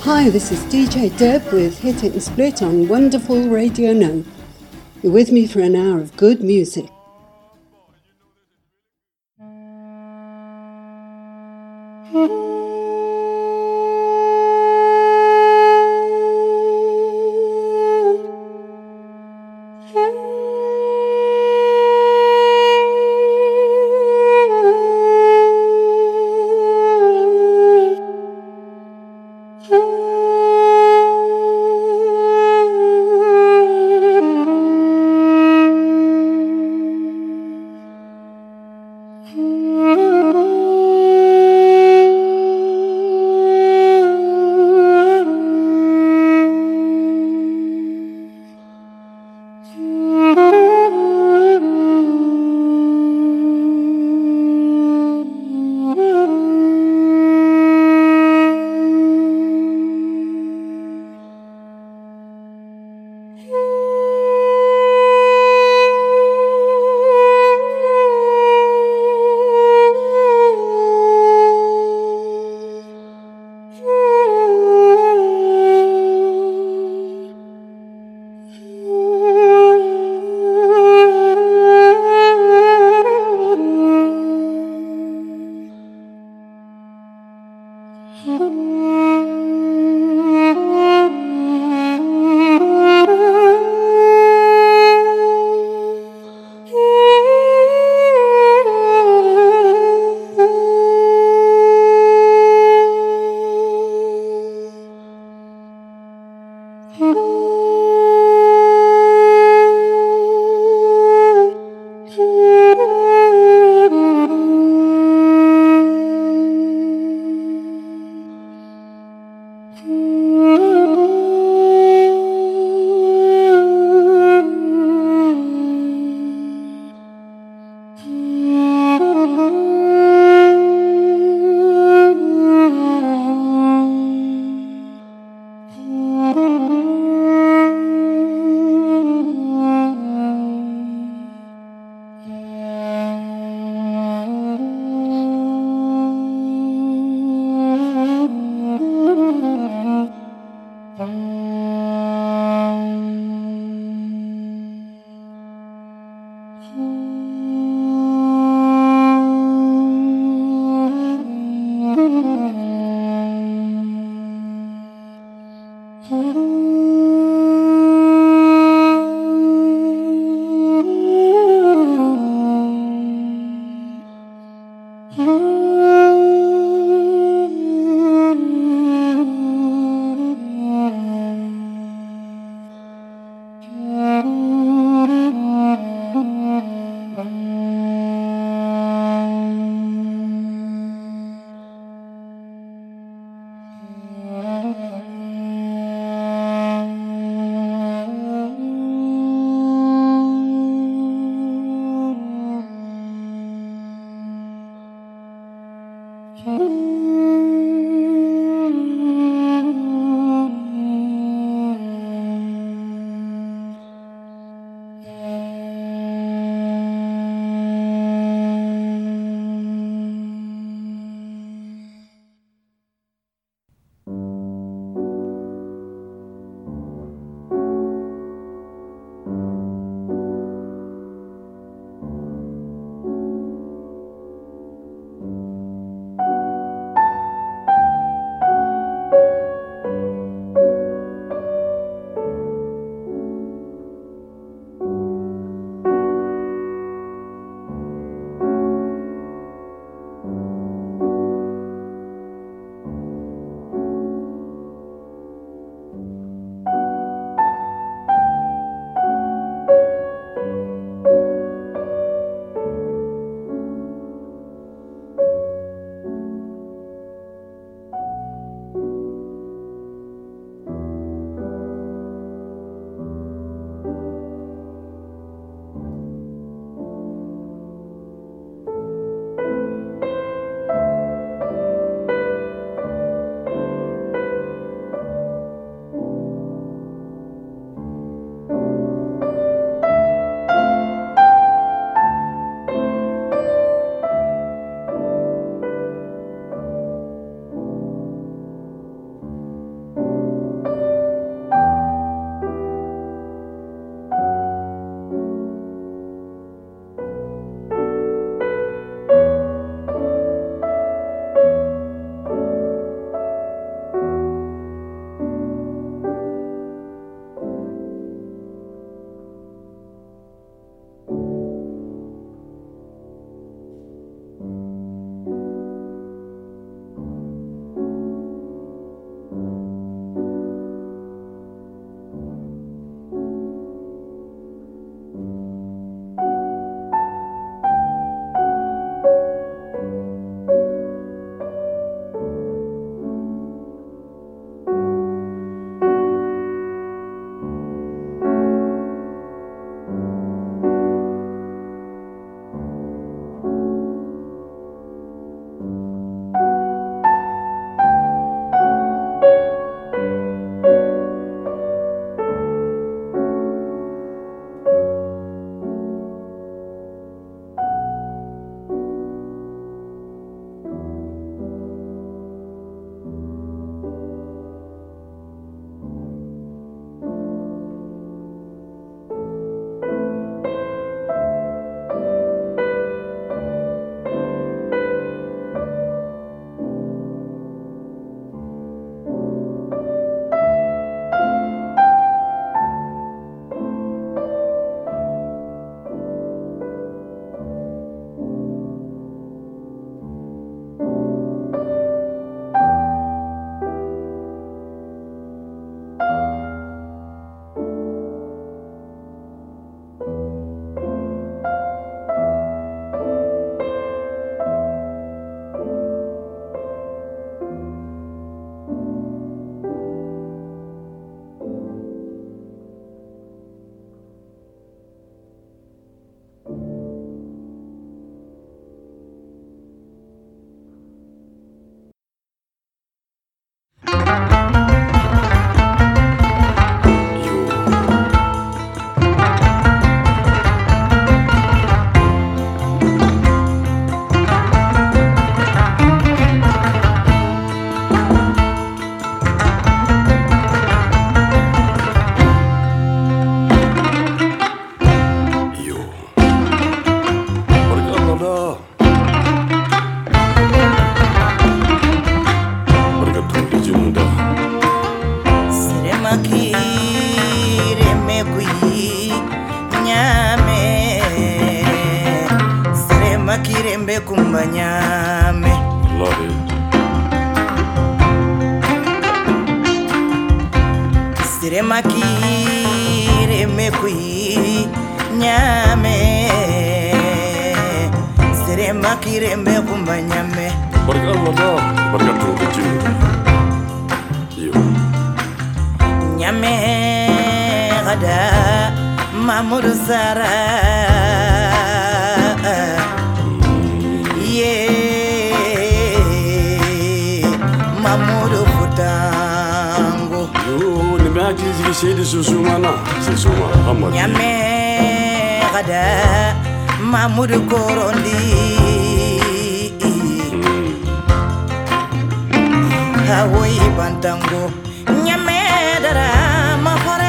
Hi, this is DJ Deb with Hit It and Split on Wonderful Radio Now. You're with me for an hour of good music. Siremakire mekui nyame Siremakire mekumba nyame Barka Allah da barka turutin yo nyame gada Mahmoud Sara ye Mahmoud Futango yo ni ba ki zigi shedi susumana susuma amadi nyame gada Mahmoud Korondi Hawoy bantango nyame dara mahore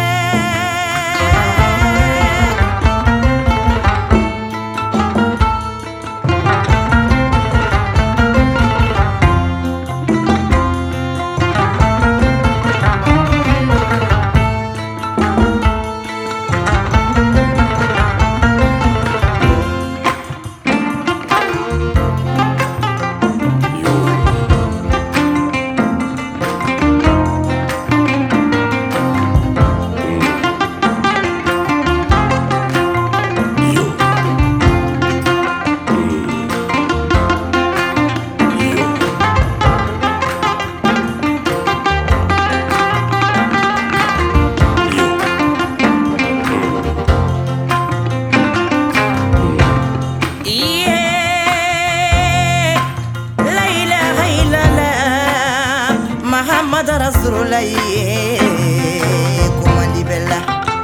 Kumandi bella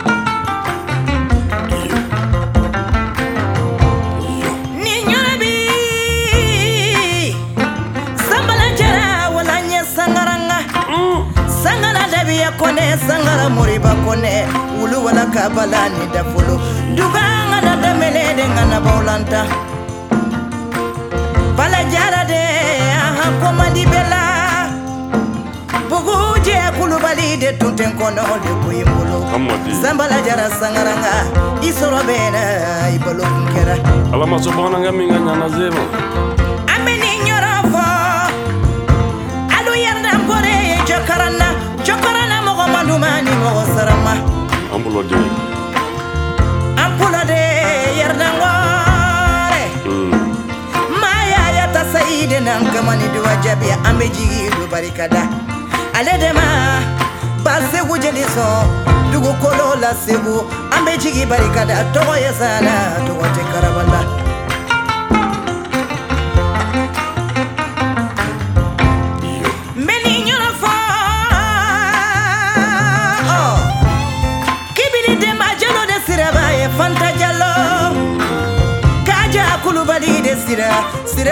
Ninyobi Sambala jara wala nye sangaranga Sangala dabiya kone sangara muriba kone Ulu wala kabala ni dafulu Duganga na damele denga na baulanta Bala jara de aha kumandi bella Buguje kulubali de tunten kono de kuimbulu Zambala jara sangaranga isoro bena ibalo kera Alama sobana ngaminga nyana zema Ameni nyorofo Alu yarda ngore jokarana mogo mandumani mogo sarama Ambulo de yarda ngore Maya yata saide nankamani duwa jabia amejigi du barikada Ale dema basegu jeliso dugu kolo la segu ambe jigi barikada togo yesana togo te karabala Meni nyora fa Kibili dema jalo de siraba e fanta jalo Kaja kulubali de sira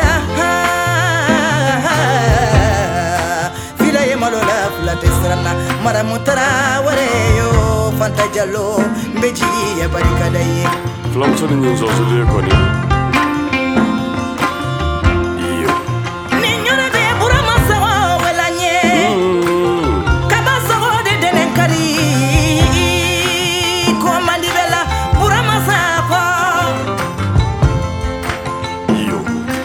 Malola flate strana mara mutara wareyo fanta jalo mbeji ya barikada ye Flam so ni nzo so le ko ni iyo Ninyora be bura masawa welanye Kabasawa de denenkari Ko mandibela bura masawa iyo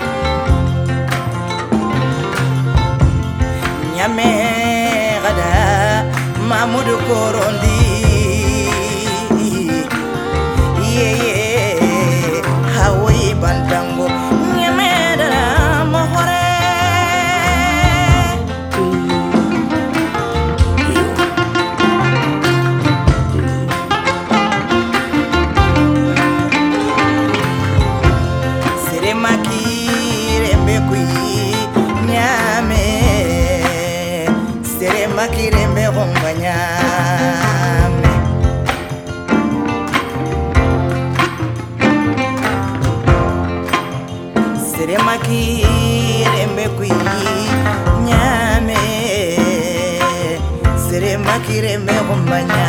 Nyame Mahmoud Korondi Hawoy bantango nyamedara mohore Siremakire mbekui nyame Siremakire mbekonganya Siremakire mbekui nyame Siremakire mbekonganya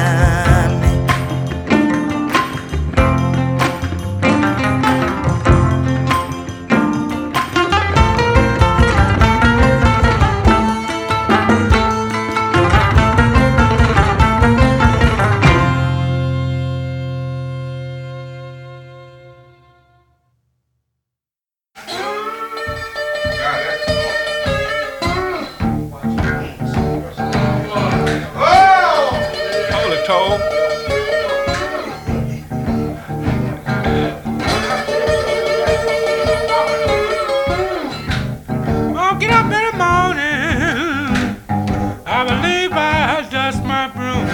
told. Oh, get up in the morning. I believe I'll dust my broom.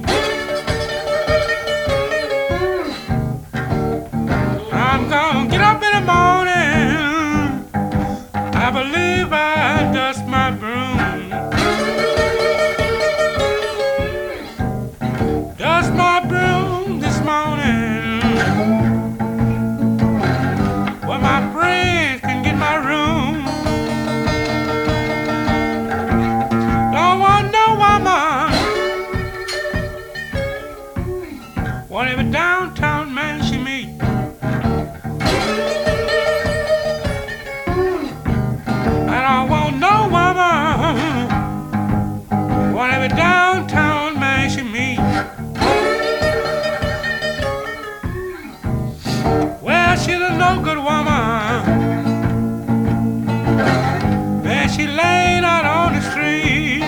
I'm gonna get up in the morning. I believe I'll dust my broom. Dust my broom this morning, where my friends can get my room. Don't want no woman, want every downtown man she meet. I don't want no woman, want every downtown man she meet. Well, she's a no good woman, and she laid out on the street.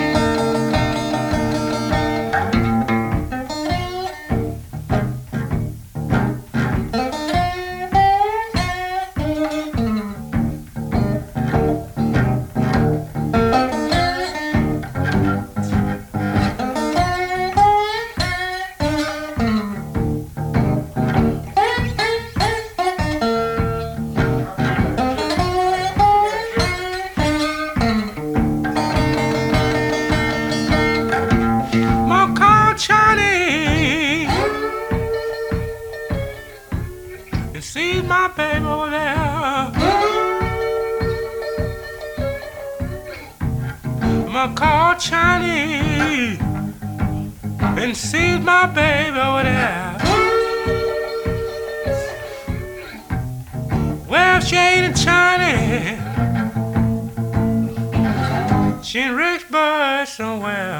See my baby over there. I'ma call Chinese and see my baby over there. Well, she ain't in China, she in Richburg somewhere.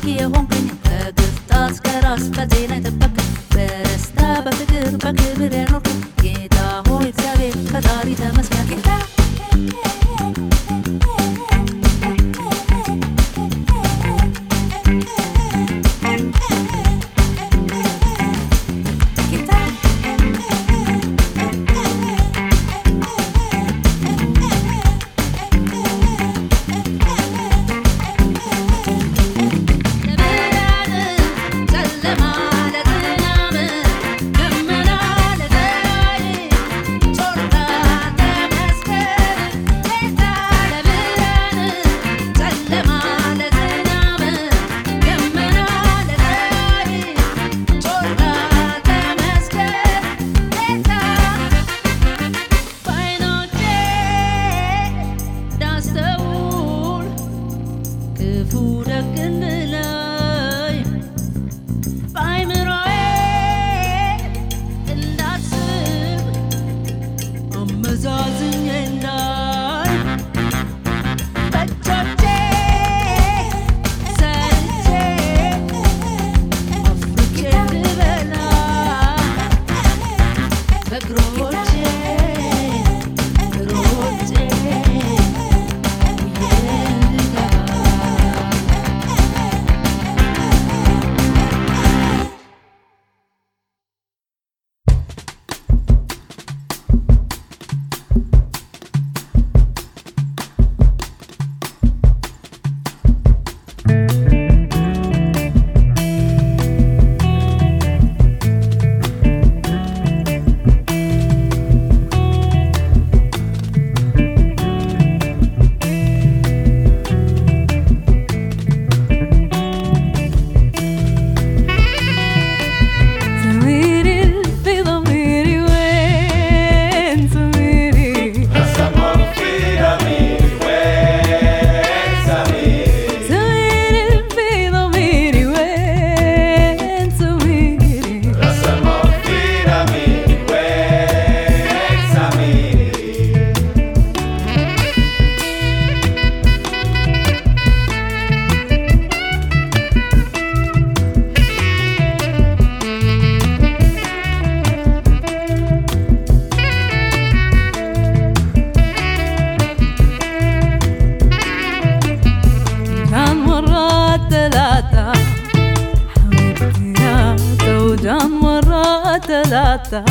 ثلاثة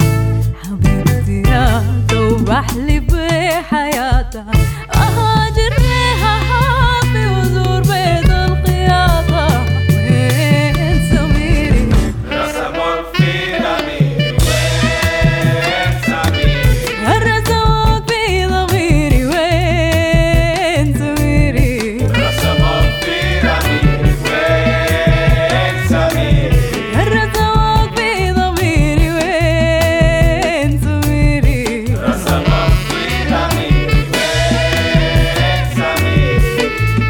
حبيبتي يا توبح لي بحياتها أهاجرنيها حافي وزور بيت الخياطة وين سميري رسموا في ضميري وين سميري هرسوك في ضميري وين سميري رسموا في ضميري وين سميري هرسوك في ضميري وين سميري رسموا في ضميري وين سميري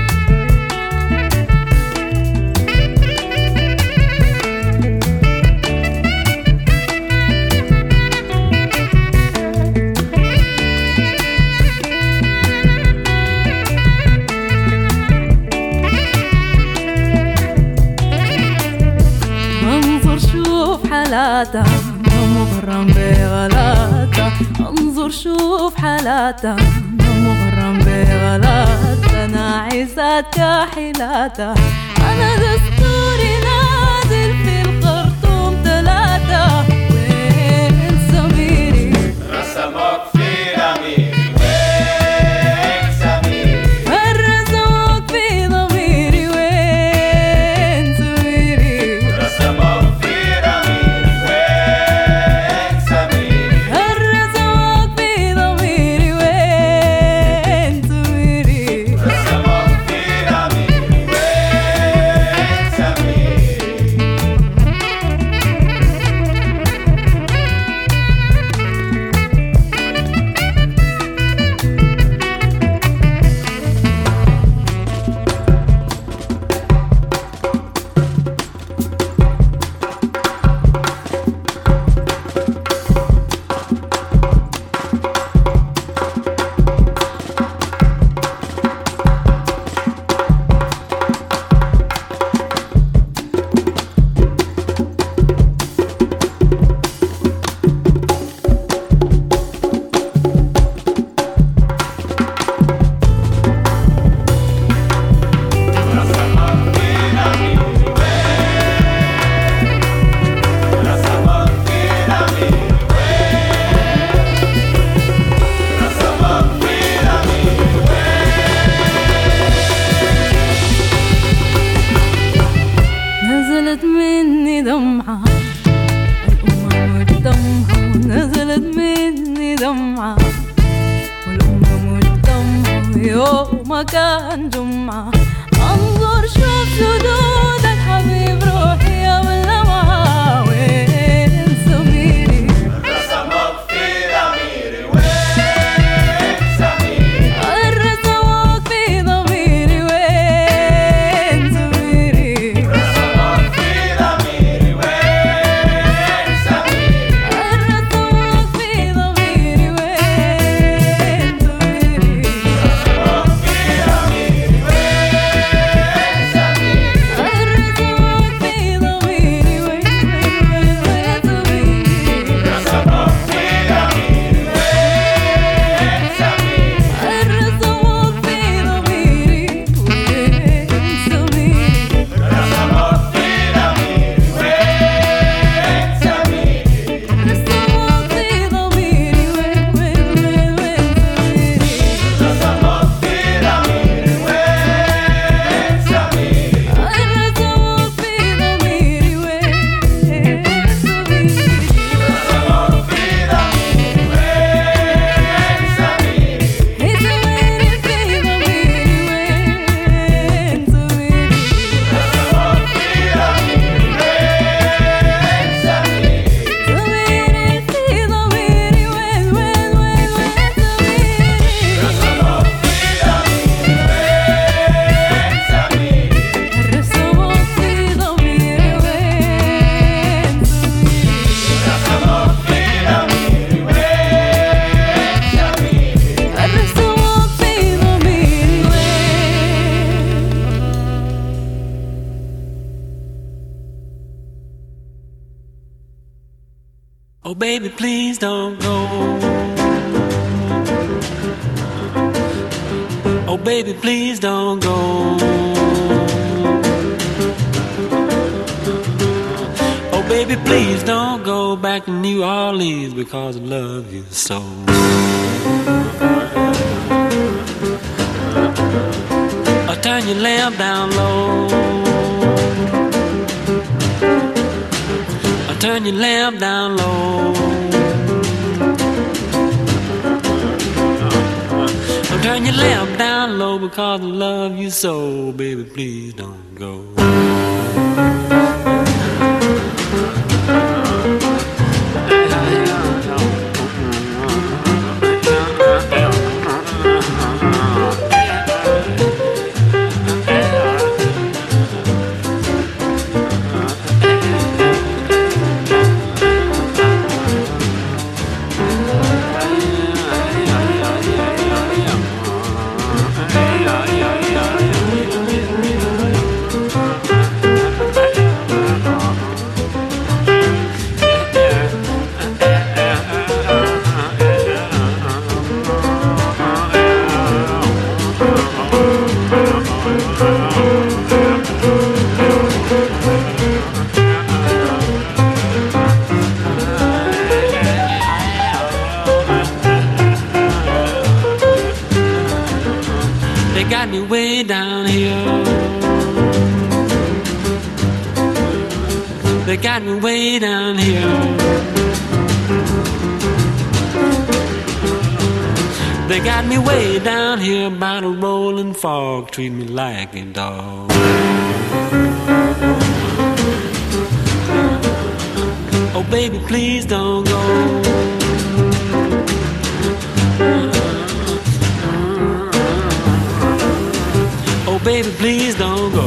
انظر شوف حالاتها مغرم بغلاتها انظر شوف حالاتها مغرم بغلاتها ناعسات كاحلاتها انا دستوري نازل في الخرطوم ثلاثة وين سميري رسموا في ضميري وين سميري هرسوك في ضميري وين سميري رسموا في ضميري وين سميري هرسوك في ضميري وين سميري رسموا في ضميري وين سميري Oh, baby, please don't go. Oh, baby, please don't go. Oh, baby, please don't go back to New Orleans because I love you so. Oh, turn your lamp down low. Oh, turn your lamp down low. Oh, turn your lamp down low because I love you so. Baby, please don't go. They got me way down here. They got me way down here. They got me way down here by the rolling fog, treat me like a dog. Oh, baby, please don't go. Oh, baby, please don't go.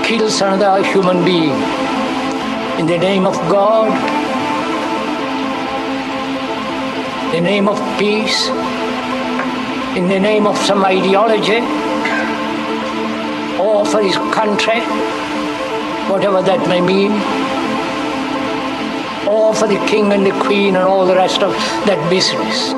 kills another human being in the name of God, in the name of peace, in the name of some ideology, or for his country, whatever that may mean, or for the king and the queen and all the rest of that business.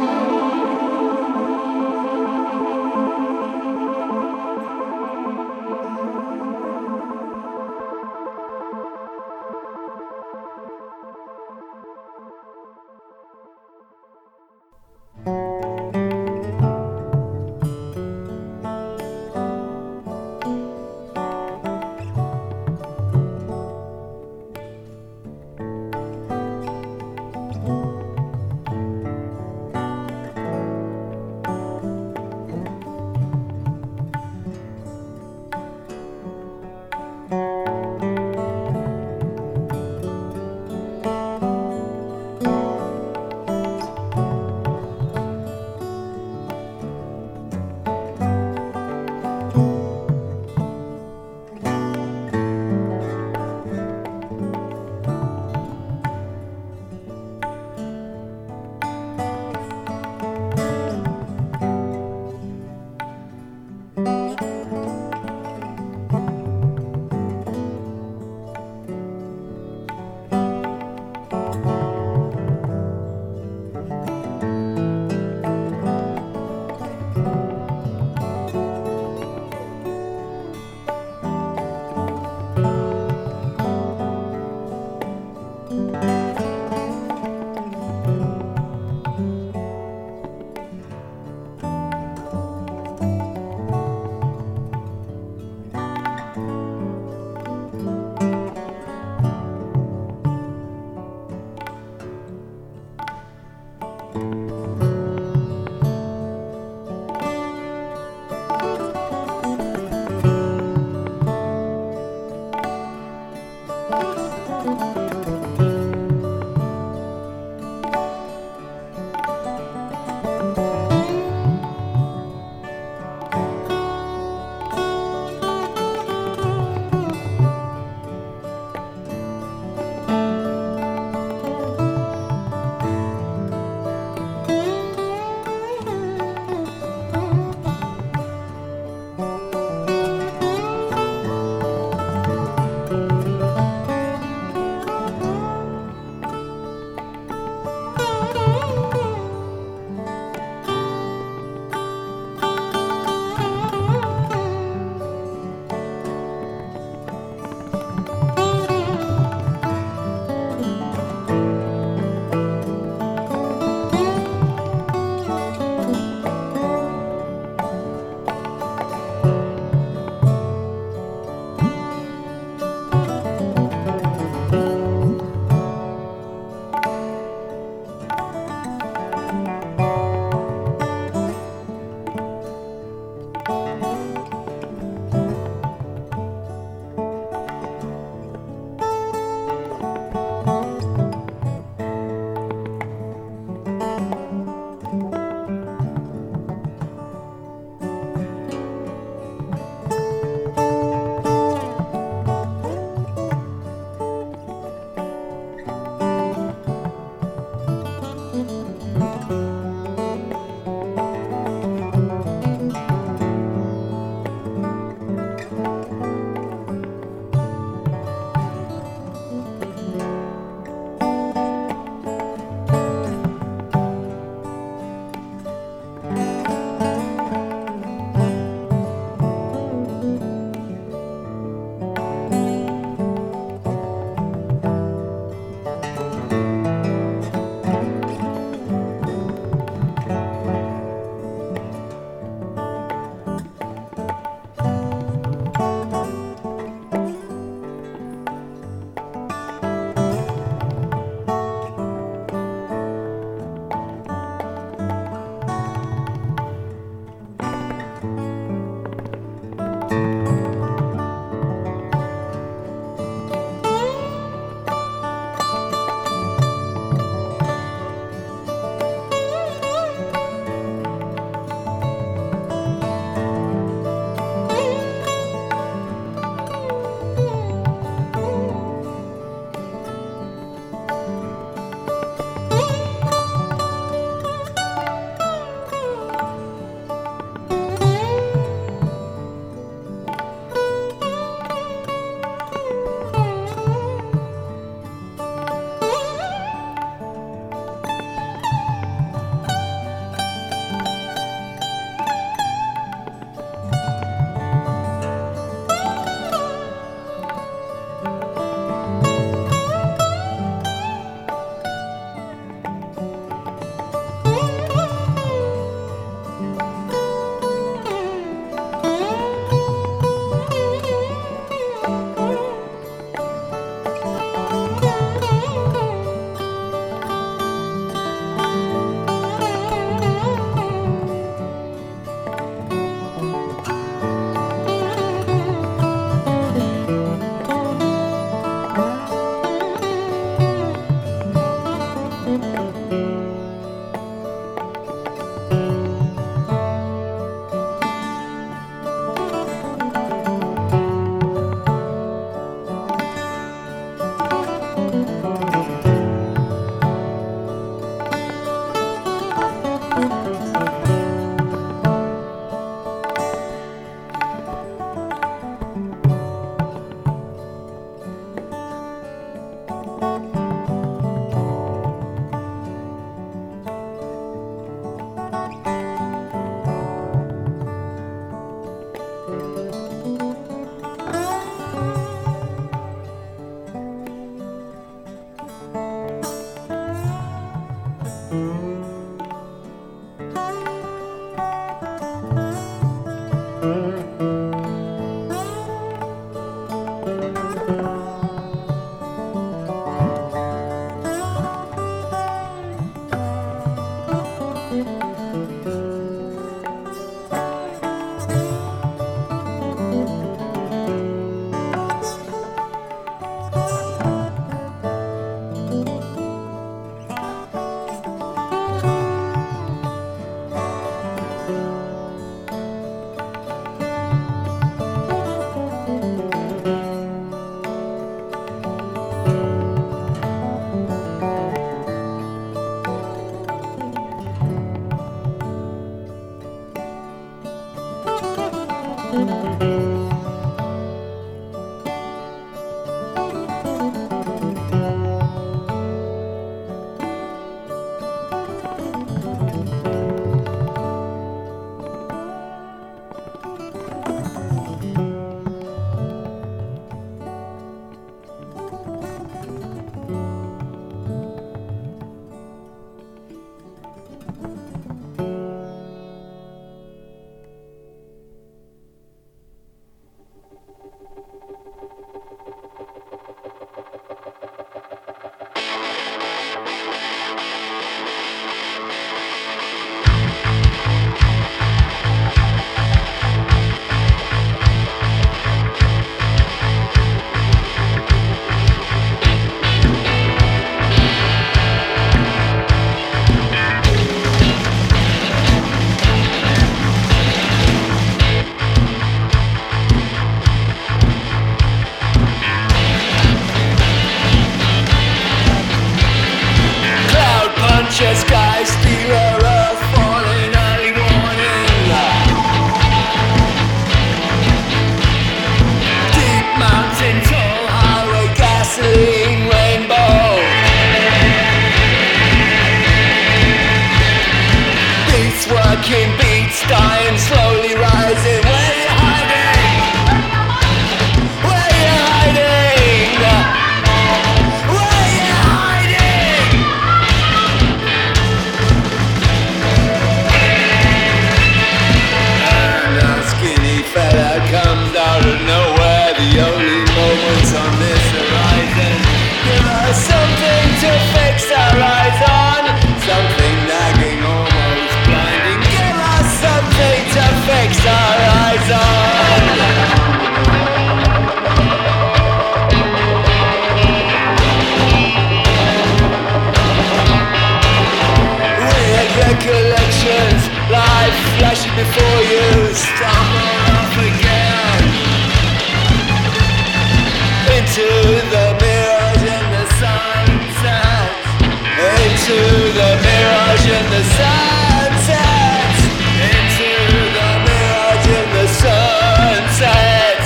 into the mirage and the sunset, into the mirage and the sunset, into the mirage and the sunset.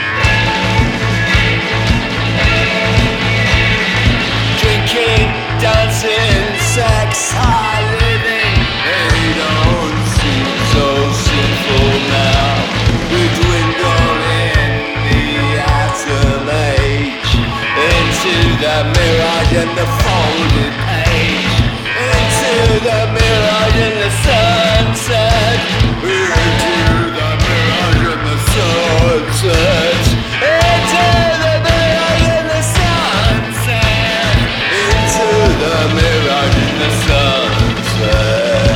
Drinking, dancing, sex, high living, they don't seem so simple now. We dwindle in the atom age, into the mirage and the folded page, into the mirage and the sunset, into the mirage and the sunset, into the mirage and the sunset, into the mirage and the sunset.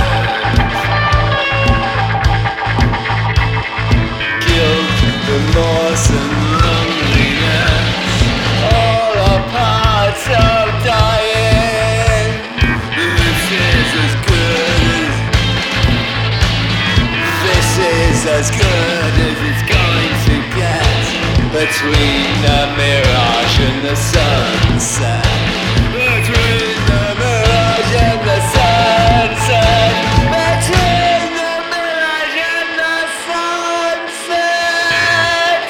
Guilt, remorse and loneliness, all are parts of dying. This is as good as it's going to get, between the mirage and the sunset, between the mirage and the sunset, between the mirage and the sunset.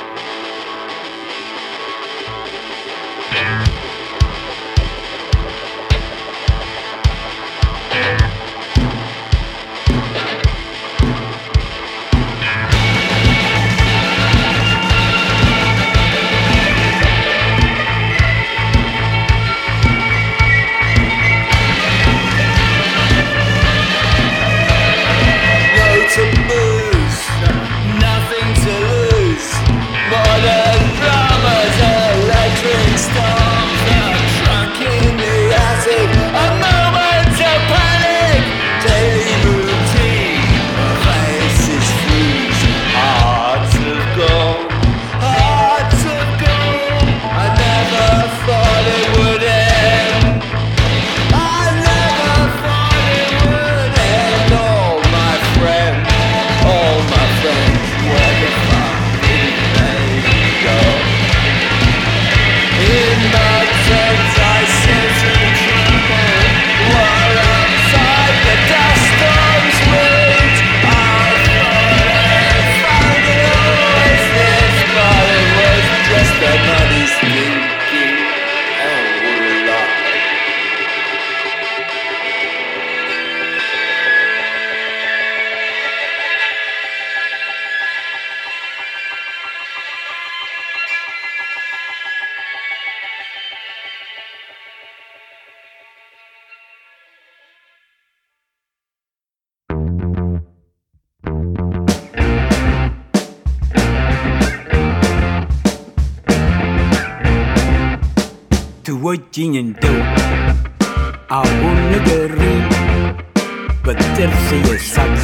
ትወጂኝ እንደው አሁን ንገሪኝ በጥርስ የሳቅሽ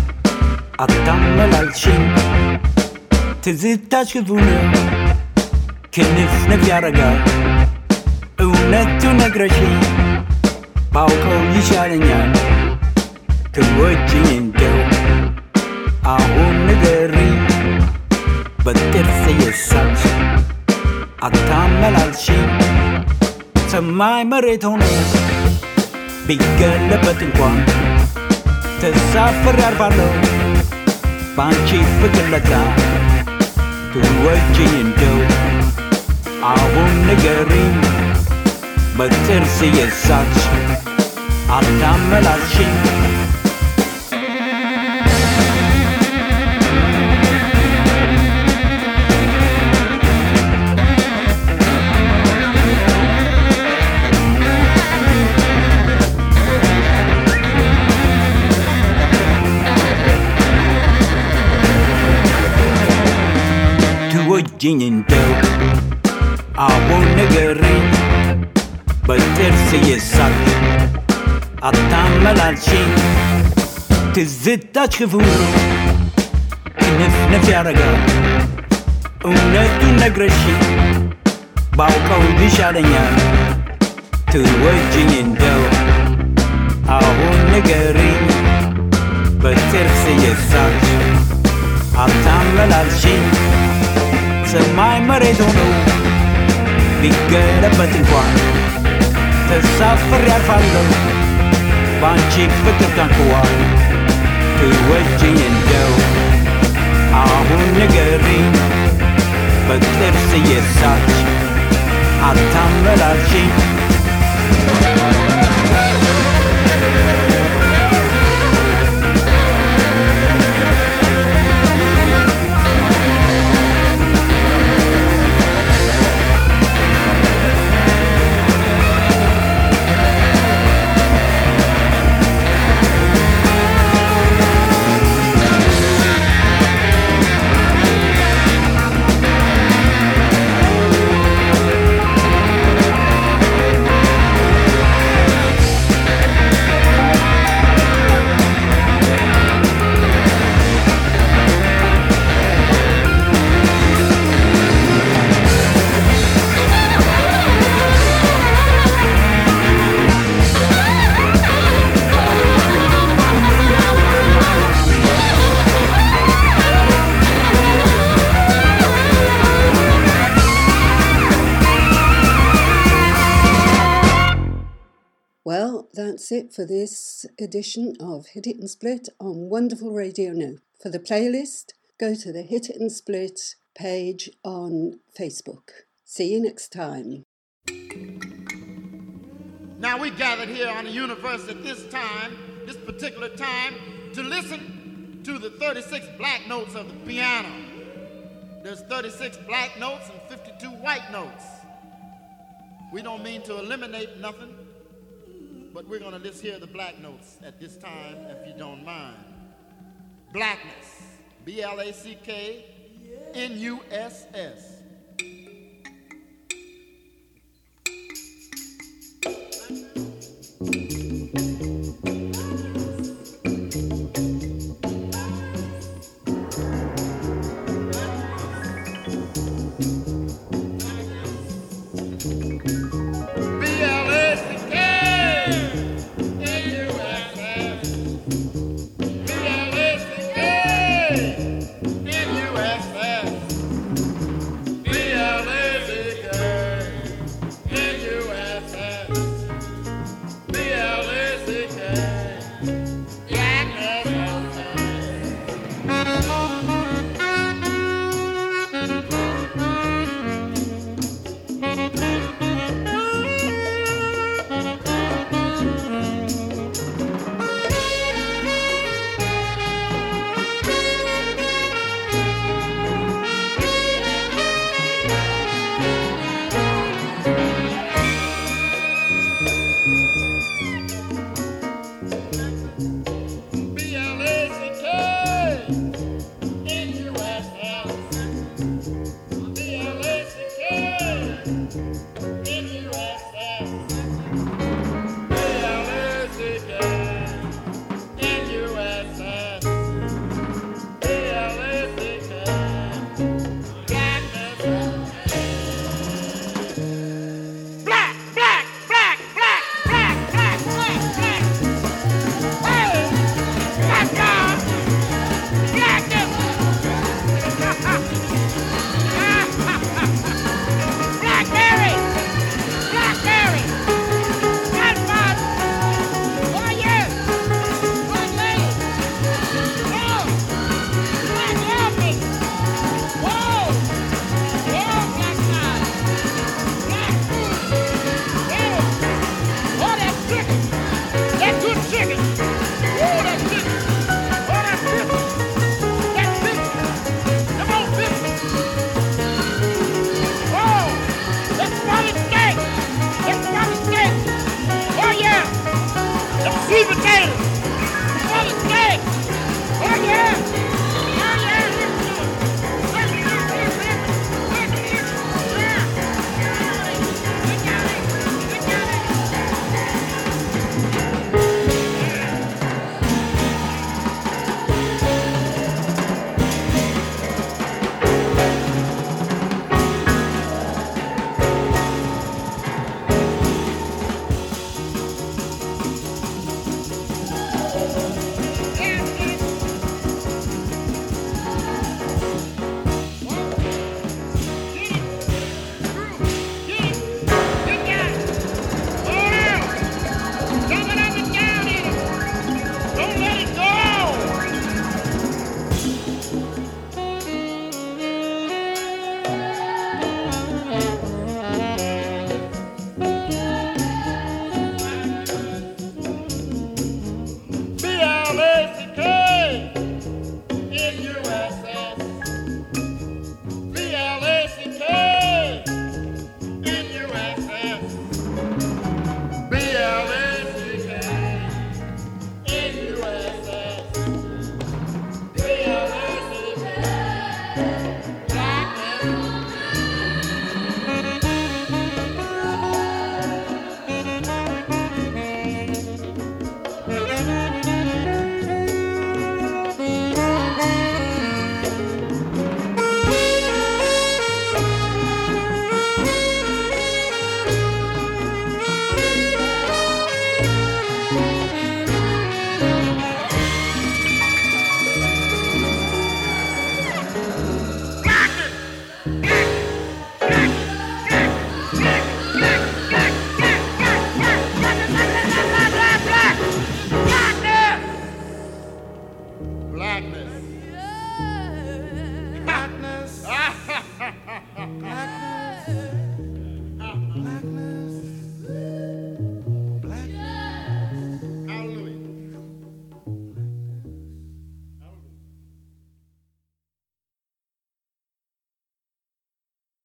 አታመላልሽኝ ትዝታሽ ክፉ ነው ክንፍንፍ ያረጋል እውነቱ ነግረሽኝ ባውቀው ይሻለኛል ትወጂኝ እንደው አሁን ንገሪኝ በጥርስ የሳቅሽ አታመላልሽኝ ሰማይ መሬት ሆኖ ቢገለበጥ እንኳን ተሳፍሬ አርፋለሁ ባንቺ ፍቅር ለታ ትወጂኝ እንደው አሁን ንገሪኝ በጥርስ የሳቅሽ አታመላልሽኝ ትወጂኝ እንደው አሁን ንገሪኝ በጥርስ የሳቅሽ አታመላልሽኝ ትዝታሽ ክፉ ነው ክንፍንፍ ያረጋል እውነቱን ነግረሽኝ ባውቀው ይሻለኛል ትወጂኝ እንደው አሁን ንገሪኝ በጥርስ የሳቅሽ አታመላልሽኝ ሰማይ መሬት ሆኖ ቢገለበት እንኳን ተሳፍሬ አልፋለሁ ባንቺ ፍቅር ታንኳን ትወጂኝ እንደው አሁን ንገሪኝ በጥርስ እየሳች አታመላልሽኝ Well, that's it for this edition of Hit It and Split on Wonderful Radio Now. For the playlist, go to the Hit It and Split page on Facebook. See you next time. Now we gathered here on the universe at this time, this particular time, to listen to the 36 black notes of the piano. There's 36 black notes and 52 white notes. We don't mean to eliminate nothing, but we're going to just hear the black notes at this time, if you don't mind. Blackness. B-L-A-C-K-N-U-S-S.